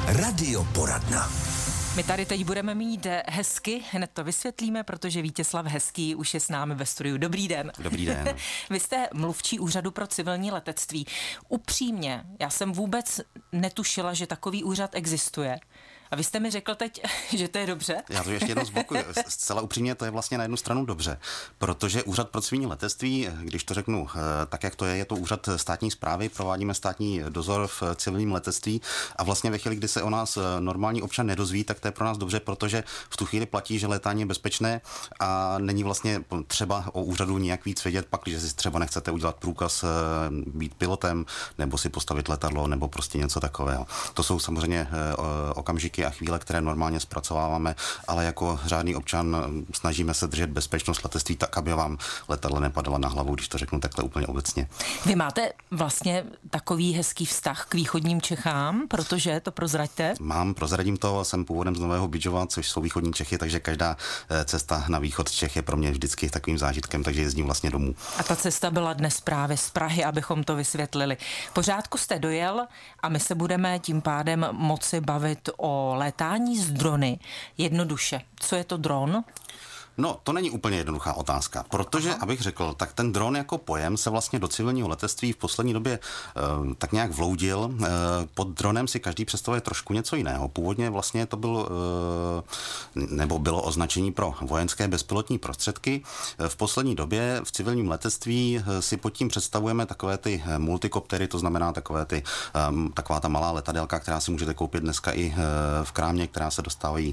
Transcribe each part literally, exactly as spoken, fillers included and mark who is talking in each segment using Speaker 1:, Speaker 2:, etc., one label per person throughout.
Speaker 1: Radioporadna.
Speaker 2: My tady teď budeme mít hezky, hned to vysvětlíme, protože Vítězslav Hezký už je s námi ve studiu. Dobrý den.
Speaker 3: Dobrý den.
Speaker 2: Vy jste mluvčí Úřadu pro civilní letectví. Upřímně, já jsem vůbec netušila, že takový úřad existuje. A vy jste mi řekl teď, že to je dobře?
Speaker 3: Já to ještě jednou zblokuju. Zcela upřímně, to je vlastně na jednu stranu dobře, protože Úřad pro civilní letectví, když to řeknu tak, jak to je, je to úřad státní správy, provádíme státní dozor v civilním letectví a vlastně ve chvíli, kdy se o nás normální občan nedozví, tak to je pro nás dobře, protože v tu chvíli platí, že létání je bezpečné a není vlastně třeba o úřadu nějak víc vědět, pak, když si třeba nechcete udělat průkaz být pilotem nebo si postavit letadlo nebo prostě něco takového. To jsou samozřejmě okamžiky a chvíle, které normálně zpracováváme, ale jako řádný občan snažíme se držet bezpečnost letectví tak, aby vám letadlo nepadala na hlavu, když to řeknu takhle úplně obecně.
Speaker 2: Vy máte vlastně takový hezký vztah k východním Čechám, protože to prozraďte?
Speaker 3: Mám, prozradím to, jsem původem z Nového Bydžova, což jsou východní Čechy, takže každá cesta na východ Čech je pro mě vždycky takovým zážitkem, takže jezdím vlastně domů.
Speaker 2: A ta cesta byla dnes právě z Prahy, abychom to vysvětlili. Pořádku jste dojel a my se budeme tím pádem moci bavit o létání z drony. Jednoduše, co je to dron?
Speaker 3: No, to není úplně jednoduchá otázka, protože, Aha. abych řekl, tak ten dron jako pojem se vlastně do civilního letectví v poslední době e, tak nějak vloudil. E, pod dronem si každý představuje trošku něco jiného. Původně vlastně to byl, e, nebo bylo označení pro vojenské bezpilotní prostředky. E, v poslední době v civilním letectví si pod tím představujeme takové ty multikoptery, to znamená takové ty, e, taková ta malá letadelka, která si můžete koupit dneska i e, v krámě, která se dostávají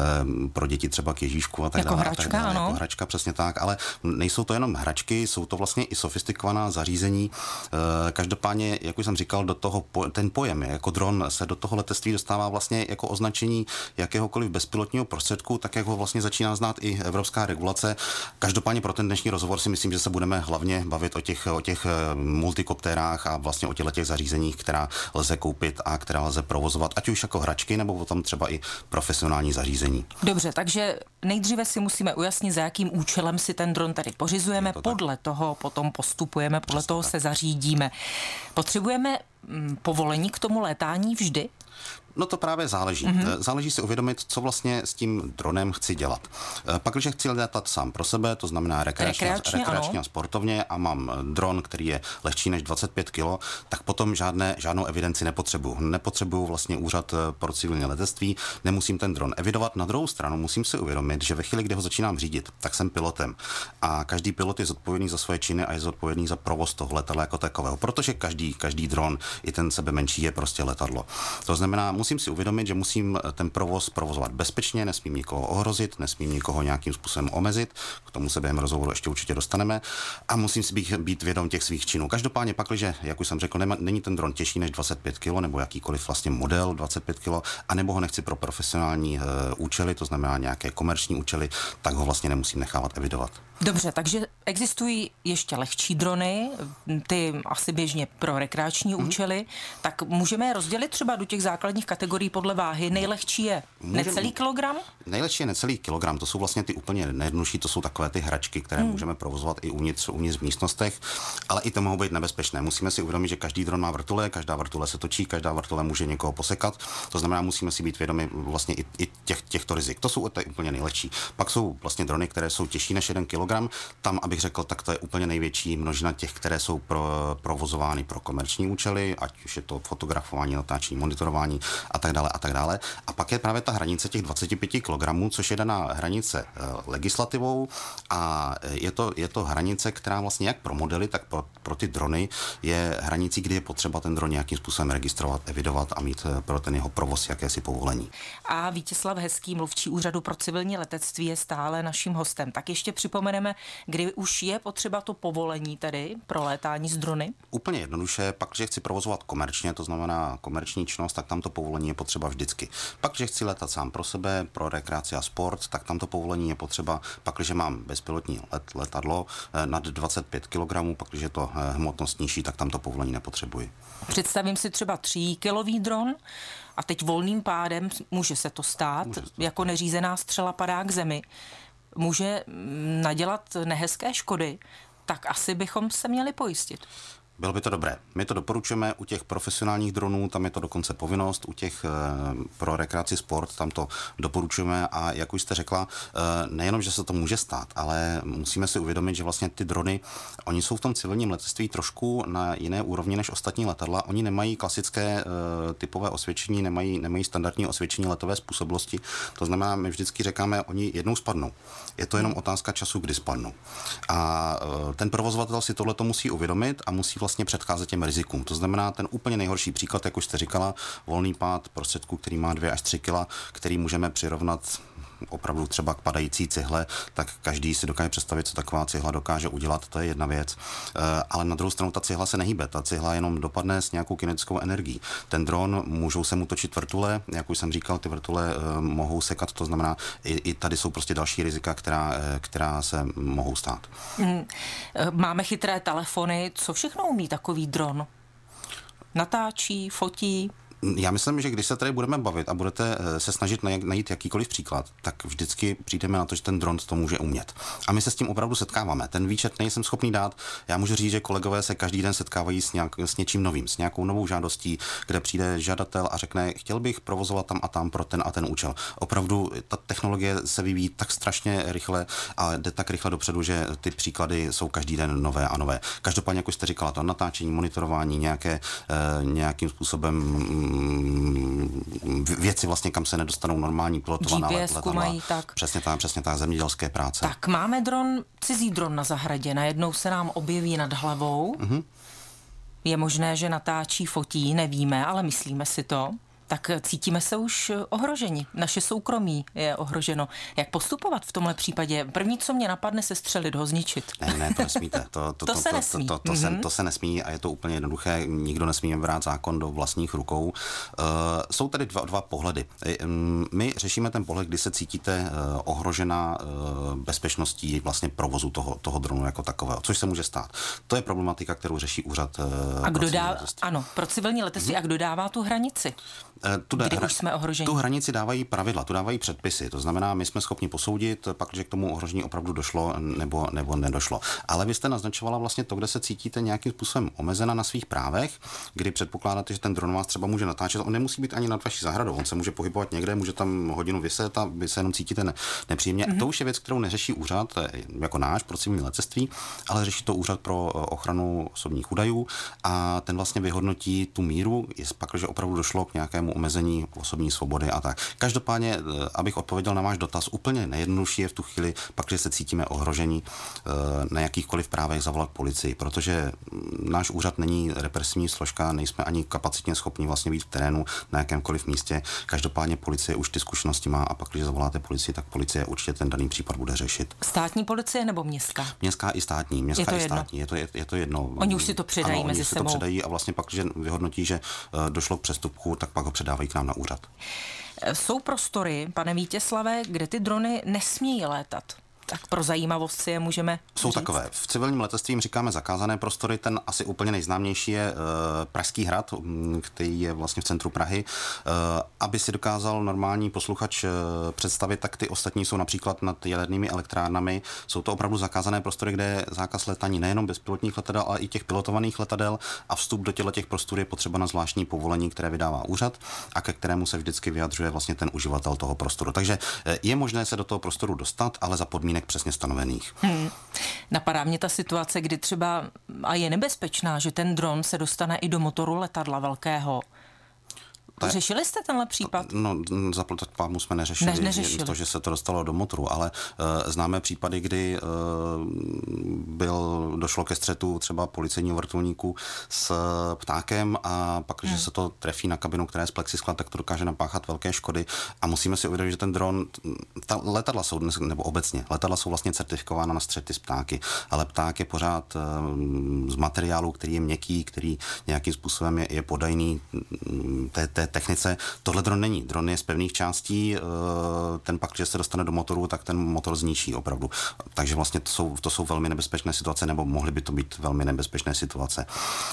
Speaker 3: e, pro děti třeba k Ježíšku a tak
Speaker 2: jako
Speaker 3: dále.
Speaker 2: Hračka.
Speaker 3: Dále,
Speaker 2: ano.
Speaker 3: Jako hračka, přesně tak, ale nejsou to jenom hračky, jsou to vlastně i sofistikovaná zařízení. Každopádně, jak už jsem říkal, do toho ten pojem jako dron se do toho letectví dostává vlastně jako označení jakéhokoliv bezpilotního prostředku, tak jak ho vlastně začíná znát i evropská regulace. Každopádně pro ten dnešní rozhovor si myslím, že se budeme hlavně bavit o těch, o těch multikoptérách a vlastně o těchto těch zařízeních, která lze koupit a která lze provozovat, ať už jako hračky, nebo potom třeba i profesionální zařízení.
Speaker 2: Dobře, takže nejdříve si musíme ujasnit, za jakým účelem si ten dron tady pořizujeme, to podle tak. toho potom postupujeme, podle Přesně toho tak. se zařídíme. Potřebujeme mm, povolení k tomu létání vždy?
Speaker 3: No to právě záleží. Mm-hmm. Záleží si uvědomit, co vlastně s tím dronem chci dělat. Pak, když chci letat sám pro sebe, to znamená rekreačně,
Speaker 2: rekreačně,
Speaker 3: rekreačně a sportovně a mám dron, který je lehčí než dvacet pět kilo, tak potom žádné, žádnou evidenci nepotřebuju. Nepotřebuju vlastně úřad pro civilní letectví, nemusím ten dron evidovat. Na druhou stranu musím si uvědomit, že ve chvíli, kdy ho začínám řídit, tak jsem pilotem. A každý pilot je zodpovědný za svoje činy a je zodpovědný za provoz toho letadla jako takového, protože každý, každý dron, i ten sebe menší, je prostě letadlo. To znamená, musím si uvědomit, že musím ten provoz provozovat bezpečně, nesmím nikoho ohrozit, nesmím nikoho nějakým způsobem omezit, k tomu se během rozhovoru ještě určitě dostaneme a musím si být, být vědom těch svých činů. Každopádně pakliže, jak už jsem řekl, nema, není ten dron těžší než dvacet pět kilo nebo jakýkoliv vlastně model dvacet pět kilo, anebo ho nechci pro profesionální e, účely, to znamená nějaké komerční účely, tak ho vlastně nemusím nechávat evidovat.
Speaker 2: Dobře, takže existují ještě lehčí drony, ty asi běžně pro rekreační mm-hmm. účely, tak můžeme je rozdělit třeba do těch základních kategorií podle váhy. Nejlehčí je Můžem, necelý kilogram?
Speaker 3: Nejlehčí je necelý kilogram, to jsou vlastně ty úplně nejjednodušší, to jsou takové ty hračky, které mm. můžeme provozovat i uvnitř, uvnitř v místnostech, ale i to mohou být nebezpečné. Musíme si uvědomit, že každý dron má vrtule, každá vrtule se točí, každá vrtule může někoho posekat, to znamená, musíme si být vědomi vlastně i, i těch, těchto rizik. To jsou to úplně nejlehčí. Pak jsou vlastně drony, které jsou těžší než jeden kilogram. Tam, abych řekl, tak to je úplně největší množina těch, které jsou pro, provozovány pro komerční účely, ať už je to fotografování, natáčení, monitorování a tak dále a tak dále. A pak je právě ta hranice těch dvacet pět kilogramů, což je daná hranice legislativou a je to, je to hranice, která vlastně jak pro modely, tak pro, pro ty drony je hranicí, kdy je potřeba ten dron nějakým způsobem registrovat, evidovat a mít pro ten jeho provoz jakési povolení.
Speaker 2: A Vítězslav Hezký, mluvčí Úřadu pro civilní letectví, je stále naším hostem. Tak ještě připomeneme, kdy už je potřeba to povolení tedy pro létání z drony?
Speaker 3: Úplně jednoduše, pak, že chci provozovat komerčně, to znamená komerční činnost, tak tam to povolení je potřeba vždycky. Pak, že chci letat sám pro sebe, pro rekreaci a sport, tak tam to povolení je potřeba, pak, když mám bezpilotní let, letadlo nad dvacet pět kilogramů, pak, když je to hmotnost nižší, tak tam to povolení nepotřebuji.
Speaker 2: Představím si třeba tříkilový dron a teď volným pádem může se to stát, může to. Jako neřízená střela padá k zemi. Může nadělat nehezké škody, tak asi bychom se měli pojistit.
Speaker 3: Bylo by to dobré. My to doporučujeme u těch profesionálních dronů, tam je to dokonce povinnost, u těch e, pro rekreaci sport, tam to doporučujeme a jak už jste řekla, e, nejenom, že se to může stát, ale musíme si uvědomit, že vlastně ty drony, oni jsou v tom civilním letectví trošku na jiné úrovni než ostatní letadla. Oni nemají klasické e, typové osvědčení, nemají, nemají standardní osvědčení letové způsobilosti. To znamená, my vždycky říkáme, oni jednou spadnou. Je to jenom otázka času, kdy spadnou. A e, ten provozovatel si tohle to musí uvědomit a musí vlastně předcházet těm rizikům. To znamená, ten úplně nejhorší příklad, jak už jste říkala, volný pád prostředku, který má dvě až tři kila, který můžeme přirovnat opravdu třeba k padající cihle, tak každý si dokáže představit, co taková cihla dokáže udělat, to je jedna věc. E, ale na druhou stranu ta cihla se nehýbe, ta cihla jenom dopadne s nějakou kinetickou energií. Ten dron, můžou se mu točit vrtule, jak už jsem říkal, ty vrtule e, mohou sekat, to znamená, i, i tady jsou prostě další rizika, která, e, která se mohou stát.
Speaker 2: Hmm. Máme chytré telefony, co všechno umí takový dron? Natáčí, fotí?
Speaker 3: Já myslím, že když se tady budeme bavit a budete se snažit najít jakýkoliv příklad, tak vždycky přijdeme na to, že ten dron to může umět. A my se s tím opravdu setkáváme. Ten výčet nejsem schopný dát. Já můžu říct, že kolegové se každý den setkávají s, nějak, s něčím novým, s nějakou novou žádostí, kde přijde žadatel a řekne, chtěl bych provozovat tam a tam pro ten a ten účel. Opravdu ta technologie se vyvíjí tak strašně rychle a jde tak rychle dopředu, že ty příklady jsou každý den nové a nové. Každopádně, jak už jste říkala, to natáčení, monitorování, nějaké, eh, nějakým způsobem věci vlastně, kam se nedostanou normální pilotovaná letadla.
Speaker 2: Mají, tak.
Speaker 3: Přesně tak, přesně tak, zemědělské práce.
Speaker 2: Tak máme dron, cizí dron na zahradě, najednou se nám objeví nad hlavou. Mm-hmm. Je možné, že natáčí, fotí, nevíme, ale myslíme si to. Tak cítíme se už ohroženi. Naše soukromí je ohroženo. Jak postupovat v tomhle případě? První, co mě napadne, se střelit, ho zničit.
Speaker 3: Ne, ne, to nesmíte. To, to,
Speaker 2: to,
Speaker 3: to
Speaker 2: se
Speaker 3: to,
Speaker 2: nesmí.
Speaker 3: To, to, to, mm-hmm. se, to se nesmí a je to úplně jednoduché. Nikdo nesmí brát zákon do vlastních rukou. Uh, jsou tady dva, dva pohledy. My řešíme ten pohled, kdy se cítíte uh, ohrožena uh, bezpečností vlastně provozu toho, toho dronu jako takového, což se může stát. To je problematika, kterou řeší úřad. Uh,
Speaker 2: a kdo dá, ano, pro civilní letectví, mm-hmm. a kdo dává tu hranici?
Speaker 3: Tu,
Speaker 2: Kdy hra, už jsme ohroženi?
Speaker 3: Tu hranici dávají pravidla, tu dávají předpisy. To znamená, my jsme schopni posoudit, pak, že k tomu ohrožení opravdu došlo nebo, nebo nedošlo. Ale vy jste naznačovala vlastně to, kde se cítíte nějakým způsobem omezena na svých právech, kdy předpokládáte, že ten dron vás třeba může natáčet. On nemusí být ani nad vaší zahradou, on se může pohybovat někde, může tam hodinu vyset a vy se jenom cítíte ne, nepříjemně. Mm-hmm. To už je věc, kterou neřeší úřad jako náš pro civilní letectví, ale řeší to úřad pro ochranu osobních údajů a ten vlastně vyhodnotí tu míru, jestli pak, že opravdu došlo k nějakému omezení osobní svobody a tak. Každopádně, abych odpověděl na váš dotaz, úplně nejjednodušší je v tu chvíli, pak, že se cítíme ohrožení, na jakýchkoliv právech zavolat policii, protože náš úřad není represivní složka, nejsme ani kapacitně schopni vlastně být v terénu na jakémkoliv místě. Každopádně policie už ty zkušenosti má a pak, když zavoláte policii, tak policie určitě ten daný případ bude řešit.
Speaker 2: Státní policie nebo městská?
Speaker 3: Městská i státní. Městská
Speaker 2: je to
Speaker 3: i
Speaker 2: jedno.
Speaker 3: státní. Je to, je, je to jedno.
Speaker 2: Oni už si to předají
Speaker 3: ano,
Speaker 2: mezi
Speaker 3: oni si
Speaker 2: sebou.
Speaker 3: to předají a vlastně pak, když vyhodnotí, že došlo k přestupku, tak pak ho předávají k nám na úřad.
Speaker 2: Jsou prostory, pane Vítězslave, kde ty drony nesmějí létat? Tak pro zajímavost si je můžeme
Speaker 3: Jsou
Speaker 2: říct.
Speaker 3: takové. V civilním letectví jim říkáme zakázané prostory. Ten asi úplně nejznámější je uh, Pražský hrad, um, který je vlastně v centru Prahy. Uh, aby si dokázal normální posluchač uh, představit, tak ty ostatní jsou například nad jadernými elektrárnami. Jsou to opravdu zakázané prostory, kde je zákaz letání nejenom bezpilotních letadel, ale i těch pilotovaných letadel a vstup do těchto těch prostor je potřeba na zvláštní povolení, které vydává úřad a ke kterému se vždycky vyjadřuje vlastně ten uživatel toho prostoru. Takže uh, je možné se do toho prostoru dostat, ale za podmínek přesně stanovených.
Speaker 2: Hmm. Napadá mě ta situace, kdy třeba a je nebezpečná, že ten dron se dostane i do motoru letadla velkého. Ta, Řešili jste tenhle případ?
Speaker 3: No, za pámu jsme neřešili,
Speaker 2: ne, neřešili.
Speaker 3: to, že se to dostalo do motoru, ale uh, známe případy, kdy uh, byl, došlo ke střetu třeba policejního vrtulníku s ptákem a pak, když hmm. se to trefí na kabinu, která je z plexiskla, tak to dokáže napáchat velké škody a musíme si uvědomit, že ten dron, ta letadla jsou dnes, nebo obecně, letadla jsou vlastně certifikována na střety s ptáky, ale pták je pořád uh, z materiálu, který je měkký, který nějakým způsobem je, je podajný té, té technice. Tohle dron není. Dron je z pevných částí, ten pak, když se dostane do motoru, tak ten motor zničí opravdu. Takže vlastně to jsou, to jsou velmi nebezpečné situace, nebo mohly by to být velmi nebezpečné situace.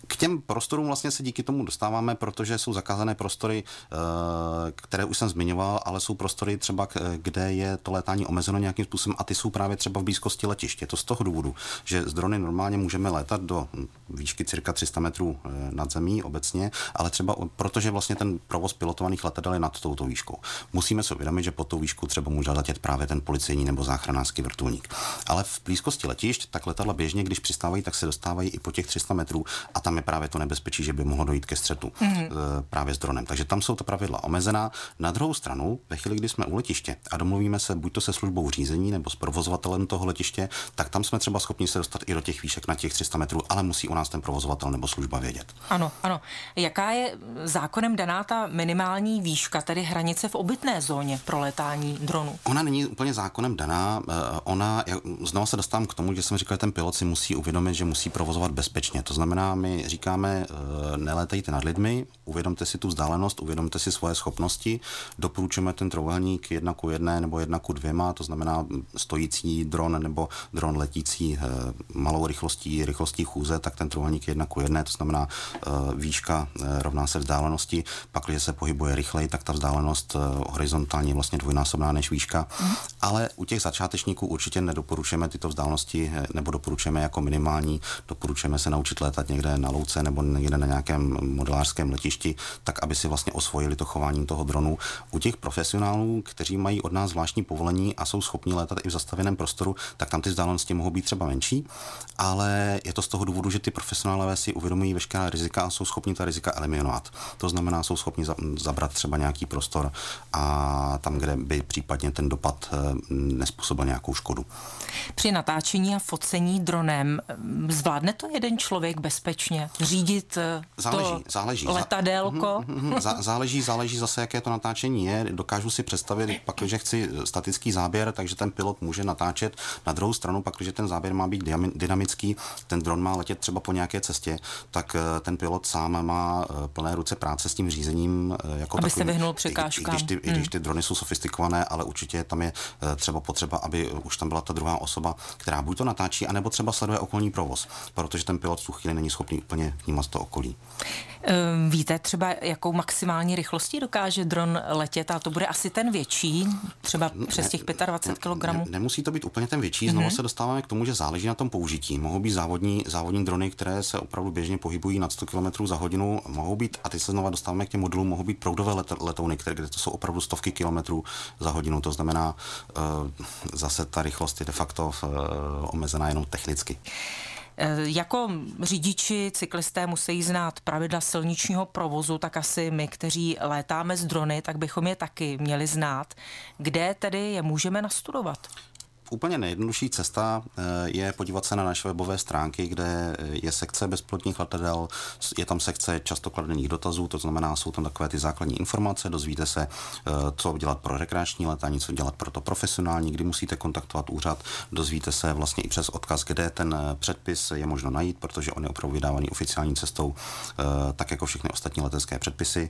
Speaker 3: K těm prostorům vlastně se díky tomu dostáváme, protože jsou zakázané prostory, které už jsem zmiňoval, ale jsou prostory třeba, kde je to létání omezeno nějakým způsobem a ty jsou právě třeba v blízkosti letiště. To z toho důvodu, že z drony normálně můžeme létat do výšky cirka tři sta metrů nad zemí obecně, ale třeba protože vlastně ten provoz pilotovaných letadel je nad touto výškou. Musíme si uvědomit, že pod tou výšku třeba může letět právě ten policejní nebo záchranářský vrtulník. Ale v blízkosti letišť tak letadla běžně, když přistávají, tak se dostávají i po těch tři sta metrů a tam je právě to nebezpečí, že by mohlo dojít ke střetu mm. právě s dronem. Takže tam jsou ta pravidla omezená. Na druhou stranu, ve chvíli, kdy jsme u letiště a domluvíme se buď to se službou řízení nebo s provozovatelem toho letiště, tak tam jsme třeba schopni se dostat i do těch výšek na těch tři sta metrů, ale musí u nás ten provozovatel nebo služba vědět.
Speaker 2: Ano, ano. Jaká je zákonem daná ta minimální výška, tedy hranice v obytné zóně pro létání dronů?
Speaker 3: Ona není úplně zákonem daná. Ona, znovu se dostávám k tomu, že jsem říkal, že ten pilot si musí uvědomit, že musí provozovat bezpečně. To znamená, my říkáme, nelétejte nad lidmi, uvědomte si tu vzdálenost, uvědomte si svoje schopnosti, doporučujeme ten trojúhelník jedna ku jedné nebo jedna ku dvěma, to znamená stojící dron nebo dron letící malou rychlostí, rychlostí chůze, tak ten trojúhelník jedna ku jedné, to znamená výška rovná se vzdálenosti, pak když se pohybuje rychleji, tak ta vzdálenost horizontálně je vlastně dvojnásobná než výška, mm. ale u těch začátečníků určitě nedoporučujeme tyto vzdálenosti nebo doporučujeme jako minimální, doporučujeme se naučit létat někde na louce nebo někde na nějakém modelářském letišti, tak aby si vlastně osvojili to chování toho dronu. U těch profesionálů, kteří mají od nás zvláštní povolení a jsou schopni létat i v zastavěném prostoru, tak tam ty vzdálenosti mohou být třeba menší, ale je to z toho důvodu, že ty profesionálové si uvědomují veškerá rizika a jsou schopni ta rizika eliminovat. To znamená, jsou schopni zabrat třeba nějaký prostor a tam, kde by případně ten dopad nespůsobil nějakou škodu.
Speaker 2: Při natáčení a focení dronem zvládne to jeden člověk bezpečně řídit
Speaker 3: záleží,
Speaker 2: to
Speaker 3: záleží.
Speaker 2: letadélko?
Speaker 3: Zá, záleží, záleží zase, jaké to natáčení je. Dokážu si představit, pak, když chci statický záběr, takže ten pilot může natáčet. Na druhou stranu, pak, když ten záběr má být dynamický, ten dron má letět třeba po nějaké cestě, tak ten pilot sám má plné ruce práce s tím řízením. Jako
Speaker 2: aby se vyhnul překážkám.
Speaker 3: I, i, když ty, hmm. I když ty drony jsou sofistikované, ale určitě tam je třeba potřeba, aby už tam byla ta druhá osoba, která buď to natáčí, anebo třeba sleduje okolní provoz, protože ten pilot v tu chvíli není schopný úplně vnímat to okolí.
Speaker 2: Víte třeba, jakou maximální rychlostí dokáže dron letět, a to bude asi ten větší, třeba přes těch dvacet pět kilogramů?
Speaker 3: Ne, nemusí to být úplně ten větší, znovu mm-hmm. se dostáváme k tomu, že záleží na tom použití. Mohou být závodní, závodní drony, které se opravdu běžně pohybují nad sto kilometrů za hodinu, mohou být, a teď se znova dostáváme k těm modulům, mohou být proudové let, letouny, které, kde to jsou opravdu stovky kilometrů za hodinu, to znamená, uh, zase ta rychlost je de facto uh, omezená jenom technicky.
Speaker 2: Jako řidiči, cyklisté musí znát pravidla silničního provozu, tak asi my, kteří létáme z drony, tak bychom je taky měli znát. Kde tedy je můžeme nastudovat?
Speaker 3: Úplně nejjednodušší cesta je podívat se na naše webové stránky, kde je sekce bezpilotních letadel, je tam sekce často kladených dotazů, to znamená, jsou tam takové ty základní informace, dozvíte se, co dělat pro rekreační letání, co dělat pro to profesionální, kdy musíte kontaktovat úřad, dozvíte se vlastně i přes odkaz, kde ten předpis je možno najít, protože on je opravdu vydávaný oficiální cestou, tak jako všechny ostatní letecké předpisy.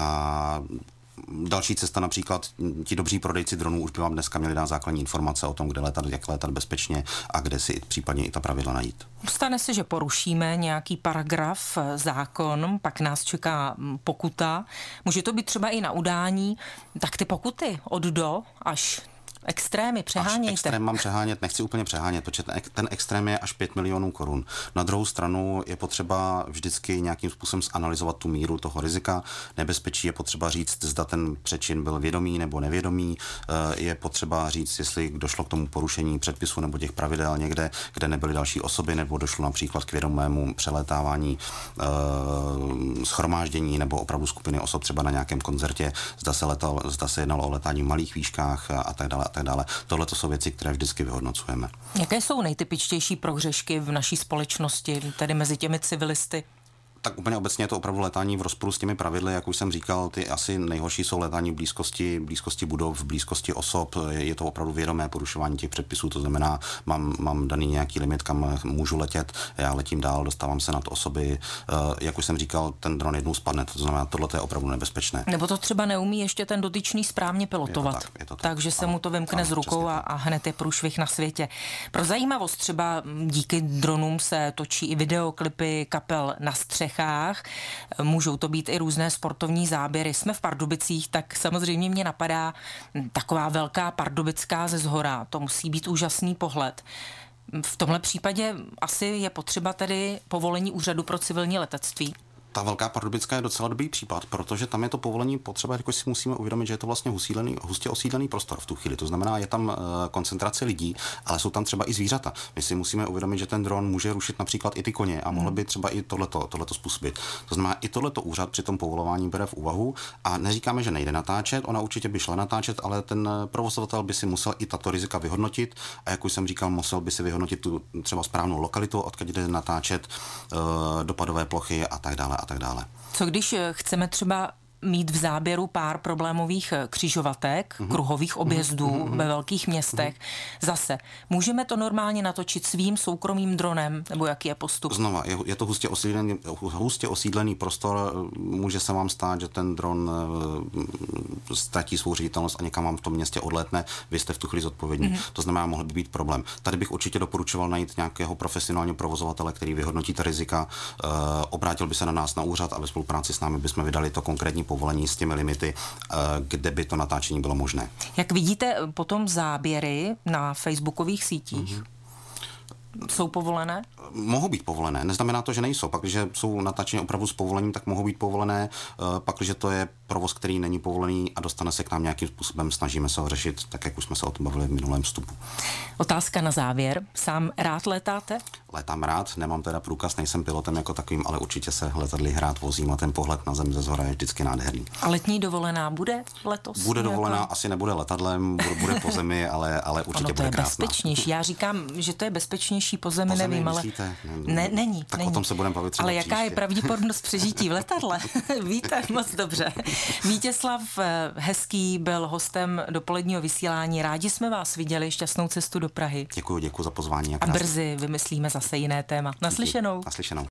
Speaker 3: A další cesta, například ti dobří prodejci dronů už by vám dneska měli dát základní informace o tom, kde létat, jak létat bezpečně a kde si případně i ta pravidla najít.
Speaker 2: Stane se, že porušíme nějaký paragraf, zákon, pak nás čeká pokuta. Může to být třeba i na udání. Tak ty pokuty od do až extrémy, přehánějte.
Speaker 3: Až extrém mám přehánět, nechci úplně přehánět, protože ten, ten extrém je až pět milionů korun. Na druhou stranu je potřeba vždycky nějakým způsobem zanalyzovat tu míru toho rizika. Nebezpečí je potřeba říct, zda ten přečin byl vědomý nebo nevědomý. Je potřeba říct, jestli došlo k tomu porušení předpisu nebo těch pravidel někde, kde nebyly další osoby, nebo došlo například k vědomému přelétávání shromáždění nebo opravdu skupiny osob třeba na nějakém koncertě, zda se, letal, zda se jednalo o letání v malých výškách a tak dále. Tak dále. Tohle to jsou věci, které vždycky vyhodnocujeme.
Speaker 2: Jaké jsou nejtypičtější prohřešky v naší společnosti, tedy mezi těmi civilisty?
Speaker 3: Tak úplně obecně je to opravdu letání v rozporu s těmi pravidly, jak už jsem říkal, ty asi nejhorší jsou letání v blízkosti, blízkosti budov, v blízkosti osob, je to opravdu vědomé porušování těch předpisů, to znamená, mám, mám daný nějaký limit, kam můžu letět, já letím dál, dostávám se nad osoby, jak už jsem říkal, ten dron jednou spadne, to znamená, tohle je opravdu nebezpečné.
Speaker 2: Nebo to třeba neumí ještě ten dotyčný správně pilotovat,
Speaker 3: je to tak, je to tak.
Speaker 2: takže se
Speaker 3: ano,
Speaker 2: mu to vymkne
Speaker 3: ano,
Speaker 2: z rukou a, a hned je průšvih na světě. Pro zajímavost třeba díky dronům se točí i videoklipy kapel na střechách, můžou to být i různé sportovní záběry. Jsme v Pardubicích, tak samozřejmě mě napadá taková velká pardubická ze zhora. To musí být úžasný pohled. V tomhle případě asi je potřeba tedy povolení Úřadu pro civilní letectví.
Speaker 3: Ta Velká Pardubická je docela dobrý případ, protože tam je to povolení potřeba, jako si musíme uvědomit, že je to vlastně husílený, hustě osídlený prostor v tu chvíli. To znamená, je tam uh, koncentrace lidí, ale jsou tam třeba i zvířata. My si musíme uvědomit, že ten dron může rušit například i ty koně a mohl by třeba i tohleto, tohleto způsobit. To znamená, i tohleto úřad při tom povolování bere v úvahu a neříkáme, že nejde natáčet, ona určitě by šla natáčet, ale ten provozovatel by si musel i tato rizika vyhodnotit a jak už jsem říkal, musel by si vyhodnotit tu třeba správnou lokalitu, odkud jde natáčet, uh, dopadové plochy a tak dále. A tak dále.
Speaker 2: Co když chceme třeba mít v záběru pár problémových křižovatek, mm-hmm. kruhových objezdů mm-hmm. ve velkých městech. Mm-hmm. Zase, můžeme to normálně natočit svým soukromým dronem, nebo jaký je postup?
Speaker 3: Znova, je, je to hustě osídlený, hustě osídlený prostor, může se vám stát, že ten dron ztratí svou ředitelnost a někam vám v tom městě odletne, vy jste v tu chvíli zodpovědní. Mm-hmm. To znamená, mohl by být problém. Tady bych určitě doporučoval najít nějakého profesionálního provozovatele, který vyhodnotí ta rizika, uh, obrátil by se na nás na úřad a ve spolupráci s námi bychom vydali to konkrétní povolení s těmi limity, kde by to natáčení bylo možné.
Speaker 2: Jak vidíte potom záběry na facebookových sítích? Mm-hmm. Jsou povolené?
Speaker 3: Mohou být povolené. Neznamená to, že nejsou. Pak, když jsou natáčeny opravdu s povolením, tak mohou být povolené. Pak, když to je provoz, který není povolený a dostane se k nám nějakým způsobem, snažíme se ho řešit, tak jak už jsme se o tom bavili v minulém vstupu.
Speaker 2: Otázka na závěr. Sám rád letáte?
Speaker 3: Létám rád, nemám teda průkaz, nejsem pilotem jako takovým, ale určitě se letadly rád vozím a ten pohled na zem ze zhora je vždycky nádherný.
Speaker 2: A letní dovolená bude letos?
Speaker 3: Bude dovolená, nějaká? Asi nebude letadlem, bude po zemi, ale, ale určitě
Speaker 2: ono to
Speaker 3: bude
Speaker 2: je
Speaker 3: krásná.
Speaker 2: bezpečnější. Já říkám, že to je bezpečnější po zemi,
Speaker 3: po zemi
Speaker 2: nevím,
Speaker 3: myslíte?
Speaker 2: ale ne, není.
Speaker 3: Tak
Speaker 2: není.
Speaker 3: o tom se budeme bavit třeba
Speaker 2: Ale jaká
Speaker 3: příště.
Speaker 2: je pravděpodobnost přežití v letadle? Víte moc dobře. Vítězslav Hezký byl hostem dopoledního vysílání. Rádi jsme vás viděli, šťastnou cestu do Prahy.
Speaker 3: Děkuji, děkuji za pozvání.
Speaker 2: A brzy vymyslíme zase jiné téma. Naslyšenou.
Speaker 3: Naslyšenou.